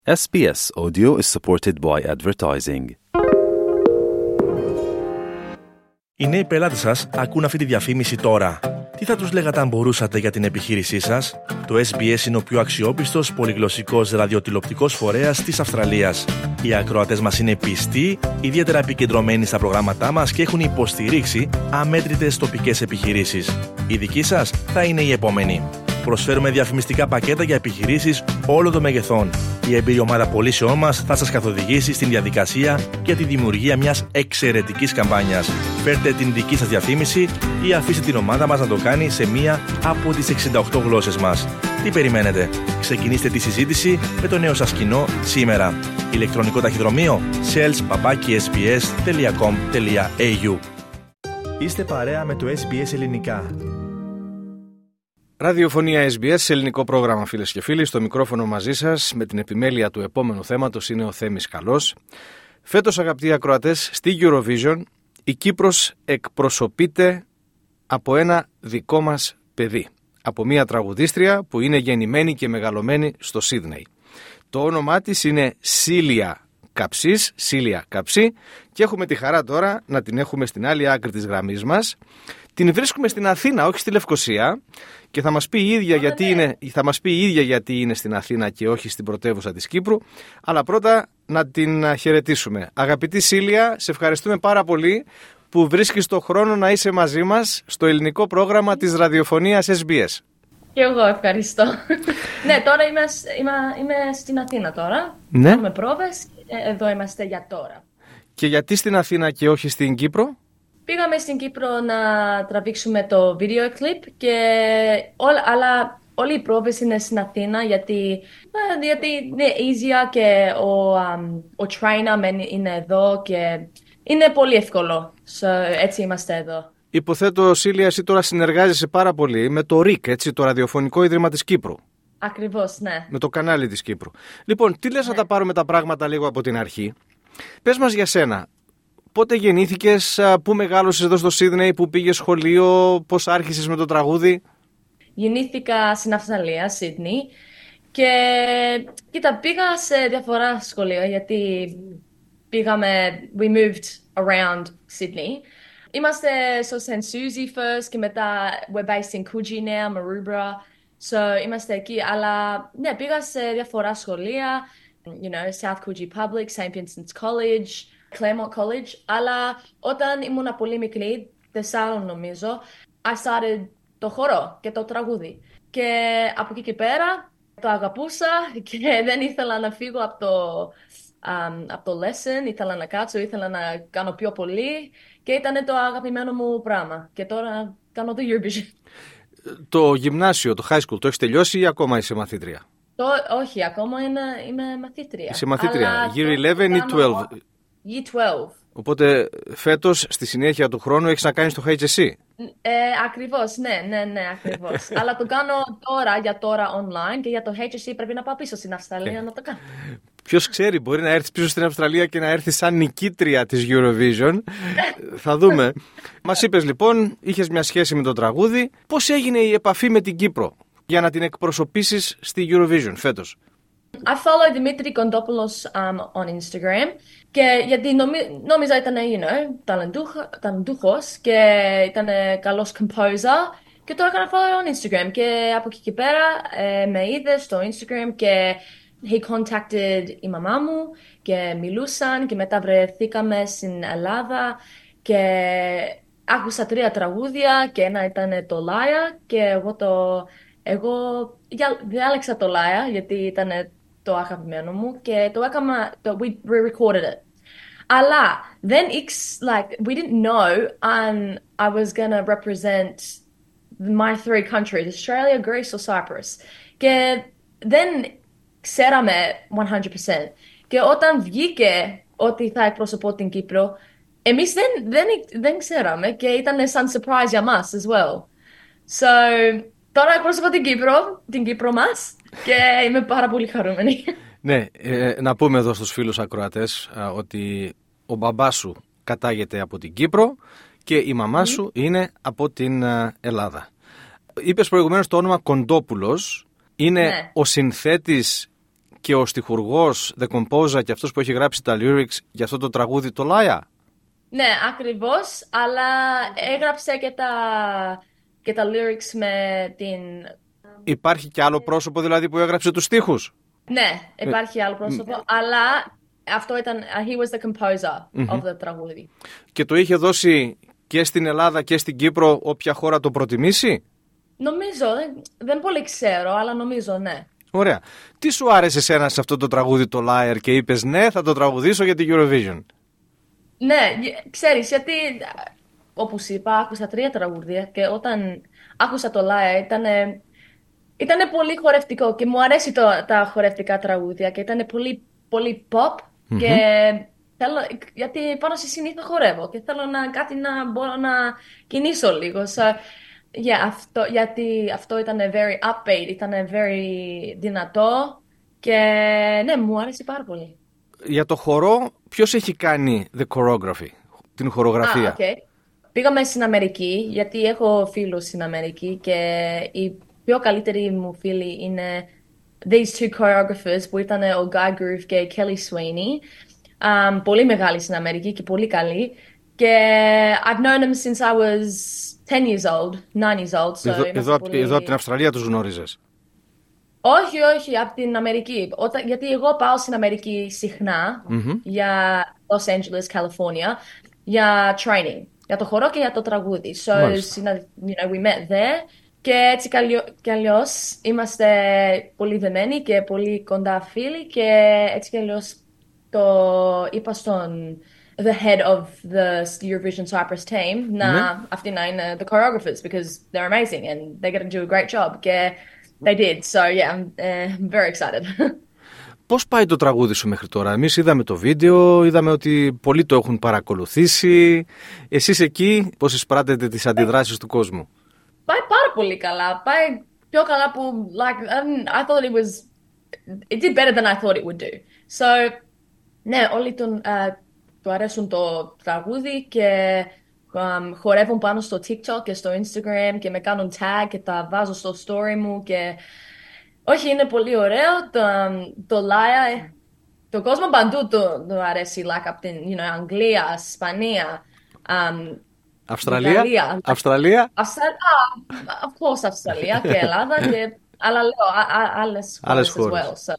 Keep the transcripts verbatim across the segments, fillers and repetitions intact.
ες μπι ες Audio is supported by advertising. Οι νέοι πελάτες σας ακούν αυτή τη διαφήμιση τώρα. Τι θα τους λέγατε αν μπορούσατε για την επιχείρησή σας? Το ες μπι ες είναι ο πιο αξιόπιστος πολυγλωσσικός ραδιοτηλεοπτικός φορέας της Αυστραλίας. Οι ακροατές μας είναι πιστοί, ιδιαίτερα επικεντρωμένοι στα προγράμματά μας και έχουν υποστηρίξει αμέτρητες τοπικές επιχειρήσεις. Η δική σας θα είναι η επόμενη. Προσφέρουμε διαφημιστικά πακέτα για επιχειρήσεις όλων των μεγεθών. Η εμπειρή ομάδα πωλήσεών μας θα σας καθοδηγήσει στην διαδικασία για τη δημιουργία μιας εξαιρετικής καμπάνιας. Φέρτε την δική σας διαφήμιση ή αφήστε την ομάδα μας να το κάνει σε μία από τις εξήντα οκτώ γλώσσες μας. Τι περιμένετε? Ξεκινήστε τη συζήτηση με το νέο σας κοινό σήμερα. Ηλεκτρονικό ταχυδρομείο sales παπάκι ες μπι ες τελεία κομ τελεία έι γιου. Είστε παρέα με το ες μπι ες Ελληνικά. Ραδιοφωνία ες μπι ες, ελληνικό πρόγραμμα, φίλες και φίλοι. Στο μικρόφωνο μαζί σας με την επιμέλεια του επόμενου θέματος είναι ο Θέμης Καλός. Φέτος, αγαπητοί ακροατές, στη Eurovision η Κύπρος εκπροσωπείται από ένα δικό μας παιδί. Από μια τραγουδίστρια που είναι γεννημένη και μεγαλωμένη στο Σίδνεϊ. Το όνομά της είναι Σίλια Καψής, Σίλια Καψή, και έχουμε τη χαρά τώρα να την έχουμε στην άλλη άκρη της γραμμής μας. Την βρίσκουμε στην Αθήνα, όχι στη Λευκοσία, και θα μας πει η ίδια, γιατί είναι, θα μας πει η ίδια γιατί είναι στην Αθήνα και όχι στην πρωτεύουσα της Κύπρου. Αλλά πρώτα να την χαιρετήσουμε. Αγαπητή Σίλια, σε ευχαριστούμε πάρα πολύ που βρίσκεις το χρόνο να είσαι μαζί μας στο ελληνικό πρόγραμμα της ραδιοφωνίας ες μπι ες. Και εγώ ευχαριστώ. Ναι, τώρα είμαι, είμαι, είμαι στην Αθήνα τώρα. Ναι. Κάνουμε πρόβες. Εδώ είμαστε για τώρα. Και γιατί στην Αθήνα και όχι στην Κύπρο? Πήγαμε στην Κύπρο να τραβήξουμε το βίντεο κλιπ και όλα, αλλά όλοι οι πρόβες είναι στην Αθήνα γιατί, γιατί είναι easier και ο, um, ο trainer είναι εδώ και είναι πολύ εύκολο. So, έτσι είμαστε εδώ. Υποθέτω, Σίλια, εσύ τώρα συνεργάζεσαι πάρα πολύ με το ρικ, έτσι, το Ραδιοφωνικό Ίδρυμα της Κύπρου. Ακριβώς, ναι. Με το κανάλι της Κύπρου. Λοιπόν, τι λες, ναι, να τα πάρουμε τα πράγματα λίγο από την αρχή. Πες μας για σένα. Πότε γεννήθηκες, πού μεγάλωσες εδώ στο Σίδνεϊ, πού πήγες σχολείο, πώς άρχισες με το τραγούδι? Γεννήθηκα στην Αυστραλία, Σίδνεϊ, και κοίτα, πήγα σε διάφορα σχολεία γιατί πήγαμε, we moved around Sydney. Είμαστε στο Saint Susie first και μετά we're based in Coogee now, Maroubra. So είμαστε εκεί, αλλά ναι, πήγα σε διάφορα σχολεία, you know, South Coogee Public, Saint Vincent's College, Claremont College, αλλά όταν ήμουν πολύ μικρή, τεσσάρων νομίζω, I started το χορό και το τραγούδι. Και από εκεί και πέρα το αγαπούσα και δεν ήθελα να φύγω από το, um, από το lesson, ήθελα να κάτσω, ήθελα να κάνω πιο πολύ και ήταν το αγαπημένο μου πράγμα. Και τώρα κάνω το Eurovision. Το γυμνάσιο, το high school, το έχεις τελειώσει ή ακόμα είσαι μαθήτρια? Το, όχι, ακόμα είναι, είμαι μαθήτρια. Είσαι μαθήτρια, year eleven ή twelve? year twelve. Οπότε φέτος στη συνέχεια του χρόνου έχεις να κάνεις το έιτς ες σι. Ε, ακριβώς, ναι, ναι, ναι, ακριβώς. Αλλά το κάνω τώρα, για τώρα online, και για το έιτς ες σι πρέπει να πάω πίσω στην Αυστραλία ε. να το κάνω. Ποιος ξέρει, μπορεί να έρθεις πίσω στην Αυστραλία και να έρθεις σαν νικήτρια της Eurovision. Θα δούμε. Μας είπες λοιπόν, είχες μια σχέση με το τραγούδι. Πώς έγινε η επαφή με την Κύπρο για να την εκπροσωπήσεις στη Eurovision φέτος? I follow Dimitri Kondopoulos um, on Instagram. Και γιατί νομί, νόμιζα ήταν, you know, ταλαντούχος και ήταν καλός composer. Και τώρα έκανα follow on Instagram. Και από εκεί και πέρα ε, με είδε στο Instagram και he contacted η μαμά μου και μιλούσαν και μετά βρεθήκαμε στην Ελλάδα και άκουσα τρία τραγούδια και ένα ήταν το Λάια και εγώ το εγώ διάλεξα το Λάια γιατί ήταν το αγαπημένο μου και το έκανα, το, we recorded it. Αλλά δεν like we didn't know and I was gonna represent my three countries, Australia, Greece or Cyprus. Και δεν ξέραμε εκατό τοις εκατό. Και όταν βγήκε ότι θα εκπροσωπώ την Κύπρο, εμείς δεν, δεν, δεν ξέραμε και ήταν σαν surprise για μας as well. So, τώρα εκπροσωπώ την Κύπρο, την Κύπρο μας και είμαι πάρα πολύ χαρούμενη. Ναι, ε, να πούμε εδώ στους φίλους ακροατές α, ότι ο μπαμπάς σου κατάγεται από την Κύπρο και η μαμά mm. σου είναι από την α, Ελλάδα. Είπες προηγουμένως το όνομα Κοντόπουλος. Είναι ναι. ο συνθέτης και ο στιχουργός, the composer και αυτός που έχει γράψει τα lyrics για αυτό το τραγούδι, το Λάια. Ναι, ακριβώς, αλλά έγραψε και τα, και τα lyrics με την... Υπάρχει και άλλο πρόσωπο δηλαδή που έγραψε τους στίχους? Ναι, υπάρχει άλλο πρόσωπο, mm. αλλά αυτό ήταν, he was the composer mm-hmm. of the τραγούδι. Και το είχε δώσει και στην Ελλάδα και στην Κύπρο, όποια χώρα το προτιμήσει? Νομίζω, δεν, δεν πολύ ξέρω, αλλά νομίζω ναι. Ωραία. Τι σου άρεσε εσένα σε αυτό το τραγούδι το Liar και είπες ναι, θα το τραγουδήσω για την Eurovision? Ναι, ξέρεις, γιατί όπως είπα, άκουσα τρία τραγούδια και όταν άκουσα το Liar ήταν, ήτανε πολύ χορευτικό και μου αρέσει το, τα χορευτικά τραγούδια και ήταν πολύ, πολύ pop mm-hmm. και θέλω, γιατί πάνω στη συνήθεια χορεύω και θέλω να, κάτι να μπορώ να κινήσω λίγο. So, yeah, αυτό, γιατί αυτό ήταν very upbeat, ήταν very δυνατό και ναι, μου άρεσε πάρα πολύ. Για το χορό, ποιος έχει κάνει the choreography, την χορογραφία? Ah, okay. Πήγαμε στην Αμερική, γιατί έχω φίλους στην Αμερική και οι πιο καλύτεροι μου φίλοι είναι these two choreographers που ήταν ο Guy Groove και η Kelly Sweeney. Um, πολύ μεγάλοι στην Αμερική και πολύ καλοί. Και I've known them since I was ten years old, nine years old. So εδώ, εδώ, πολύ... εδώ από την Αυστραλία τους γνώριζες? Όχι, όχι, από την Αμερική. Όταν, γιατί εγώ πάω στην Αμερική συχνά mm-hmm. για Los Angeles, California, για training, για το χορό και για το τραγούδι. So, you know, we met there. Και έτσι κι αλλιώς είμαστε πολύ δεμένοι και πολύ κοντά φίλοι και έτσι κι αλλιώς το είπα στον the head of the Eurovision Cyprus team να mm-hmm. αυτοί να είναι the choreographers because they're amazing and they're going to do a great job και they did. So yeah, I'm uh, very excited. Πώς πάει το τραγούδι σου μέχρι τώρα? Εμείς είδαμε το βίντεο, είδαμε ότι πολλοί το έχουν παρακολουθήσει. Εσείς εκεί πώς εισπράτετε τις αντιδράσεις του κόσμου? Πάει πάρα πολύ καλά. Πάει πιο καλά που like I thought it was it did better than I thought it would do. So ναι, όλοι τον uh, του αρέσουν το τραγούδι και um, χορεύουν πάνω στο TikTok και στο Instagram και με κάνουν tag και τα βάζω στο story μου και όχι, είναι πολύ ωραίο το, um, το Liar, το κόσμο παντού το, το αρέσει like από την you know, Αγγλία, Ισπανία, um, Αυστραλία, Ιταλία. Αυστραλία, Αυστραλία, of course Αυστραλία και Ελλάδα και αλλά λέω άλλες, άλλες χώρες as well. So.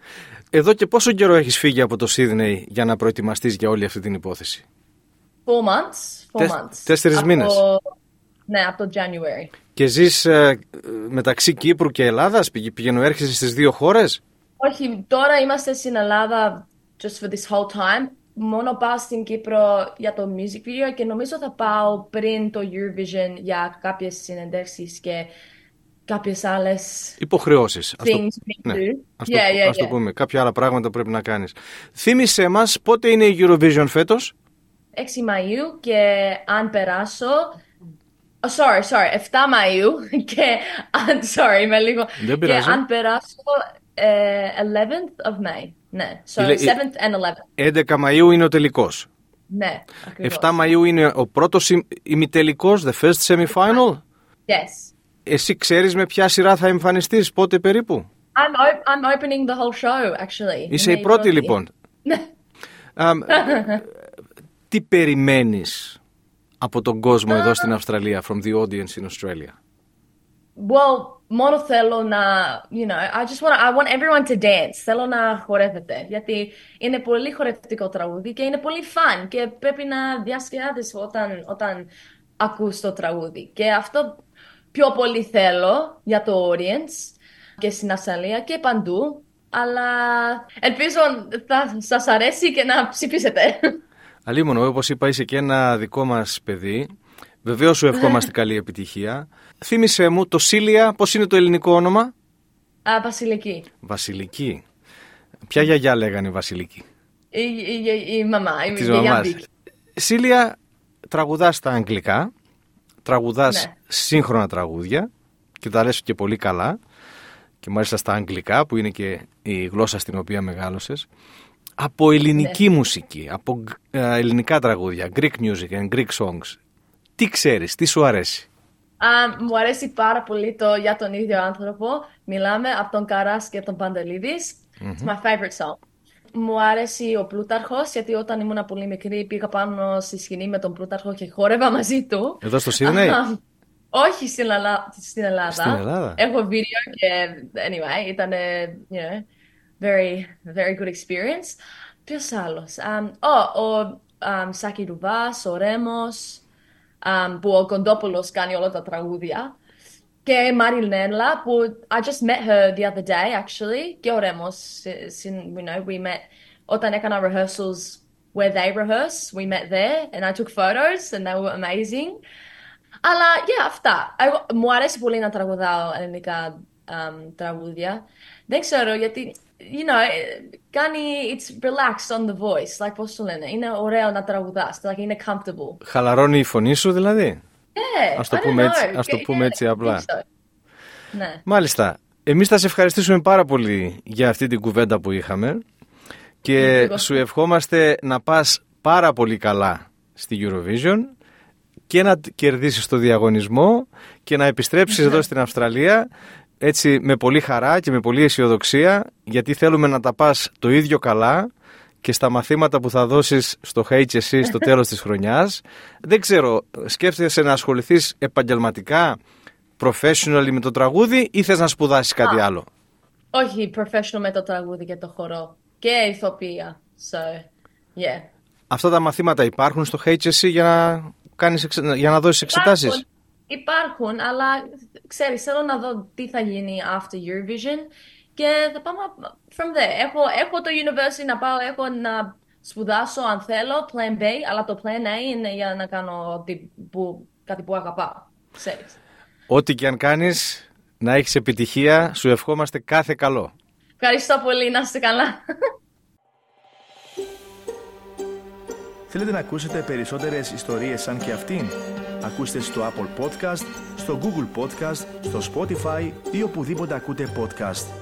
Εδώ και πόσο καιρό έχεις φύγει από το Σίδνεϊ για να προετοιμαστείς για όλη αυτή την υπόθεση? Four months. Four Τεσ, months. Τέσσερις από, μήνες. Ναι, από το January. Και ζεις ε, μεταξύ Κύπρου και Ελλάδας, πηγαίνω έρχεσαι στις δύο χώρες? Όχι, τώρα είμαστε στην Ελλάδα just for this whole time. Μόνο πάω στην Κύπρο για το music video και νομίζω θα πάω πριν το Eurovision για κάποιες συνεντεύξεις και κάποιες άλλες υποχρεώσεις. Ας το, ναι, ας το, yeah, yeah, ας το yeah. πούμε. Κάποια άλλα πράγματα πρέπει να κάνεις. Θύμισέ μας πότε είναι η Eurovision φέτος? έξι Μαΐου και αν περάσω... Oh, sorry, sorry, εφτά Μαΐου και αν, sorry, είμαι λίγο... Δεν και αν περάσω uh, eleventh of May. Ναι, so Λε, seventh and eleventh. έντεκα Μαΐου είναι ο τελικός. Ναι, ακριβώς. εφτά Μαΐου είναι ο πρώτος ημιτελικός, the first semi-final. Yes. Εσύ ξέρεις με ποια σειρά θα εμφανιστείς, πότε περίπου? I'm, op- I'm opening the whole show, actually. Είσαι η πρώτη, πρώτη λοιπόν. um, τι περιμένεις από τον κόσμο εδώ στην Αυστραλία, from the audience in Australia? Well, μόνο θέλω να, you know, I just want, I want everyone to dance. Θέλω να χορεύετε, γιατί είναι πολύ χορευτικό τραγούδι και είναι πολύ fun και πρέπει να διασκεδάσεις όταν, όταν ακούς το τραγούδι. Και αυτό πιο πολύ θέλω για το audience και στην Αυστραλία και παντού, αλλά ελπίζω θα σας αρέσει και να ψηφίσετε. Αλίμονο, όπως είπα, είσαι και ένα δικό μας παιδί. Βεβαίως σου ευχόμαστε καλή επιτυχία. Θύμησέ μου, το Σίλια, πώς είναι το ελληνικό όνομα? Α, Βασιλική. Βασιλική. Ποια γιαγιά λέγανε Βασιλική? Η, η, η, η μαμά, η της γιαγιά μαμάς. Σίλια, τραγουδάς στα αγγλικά, τραγουδάς ναι. σύγχρονα τραγούδια και τα λες και πολύ καλά και μάλιστα στα αγγλικά που είναι και η γλώσσα στην οποία μεγάλωσες. Από ελληνική ναι. μουσική, από uh, ελληνικά τραγούδια, Greek music and Greek songs, τι ξέρεις, τι σου αρέσει? Uh, μου αρέσει πάρα πολύ το για τον ίδιο άνθρωπο. Μιλάμε από τον Καράς και τον Παντελίδης. Mm-hmm. It's my favorite song. Μου άρεσε ο Πλούταρχος, γιατί όταν ήμουν πολύ μικρή πήγα πάνω στη σκηνή με τον Πλούταρχο και χόρευα μαζί του. Εδώ στο Σίδνεϊ? Όχι στην, Ελλά... στην Ελλάδα. Στην Ελλάδα. Έχω βίντεο και, anyway, ήταν, you know, very, very good experience. Ποιος άλλος? Um, oh, ο um, Σάκη Ρουβάς, ο Ρέμος, um, που ο Κοντόπουλος κάνει όλα τα τραγούδια. Και η Μαριλένα, που I just met her the other day, actually. Και ο Ρέμος, you know, we met, όταν έκανα rehearsals where they rehearse, we met there, and I took photos, and they were amazing. Αλλά, yeah, αυτά. Εγώ, μου αρέσει πολύ να τραγουδάω ελληνικά um, τραγούδια. Δεν ξέρω, γιατί, you know, κάνει, it's relaxed on the voice, like πώς το λένε. Είναι ωραίο να τραγουδάς, like, είναι comfortable. Χαλαρώνει η φωνή σου, δηλαδή? Yeah, ας το πούμε έτσι, ας το πούμε έτσι απλά. Ναι. Μάλιστα. Εμείς θα σε ευχαριστήσουμε πάρα πολύ για αυτή την κουβέντα που είχαμε και σου ευχόμαστε να πας πάρα πολύ καλά στη Eurovision και να κερδίσεις το διαγωνισμό και να επιστρέψεις εδώ στην Αυστραλία έτσι με πολύ χαρά και με πολύ αισιοδοξία, γιατί θέλουμε να τα πας το ίδιο καλά και στα μαθήματα που θα δώσεις στο έιτς ες σι στο τέλος της χρονιάς. Δεν ξέρω, σκέφτεσαι να ασχοληθείς επαγγελματικά, professionally με το τραγούδι, ή θες να σπουδάσεις κάτι ah. άλλο? Όχι, professional με το τραγούδι και το χορό και ηθοποιία. So, yeah. Αυτά τα μαθήματα υπάρχουν στο έιτς ες σι για να, κάνεις, για να δώσεις εξετάσεις? Υπάρχουν, υπάρχουν, αλλά ξέρεις, θέλω να δω τι θα γίνει after Eurovision και θα πάμε from there. Έχω, έχω το university να πάω, έχω να σπουδάσω αν θέλω, plan B, αλλά το plan A είναι για να κάνω που, κάτι που αγαπάω. Ξέρεις. Ό,τι και αν κάνεις, να έχεις επιτυχία, σου ευχόμαστε κάθε καλό. Ευχαριστώ πολύ, να είστε καλά. Θέλετε να ακούσετε περισσότερες ιστορίες σαν και αυτήν? Ακούστε στο Apple Podcast, στο Google Podcast, στο Spotify ή οπουδήποτε ακούτε podcast.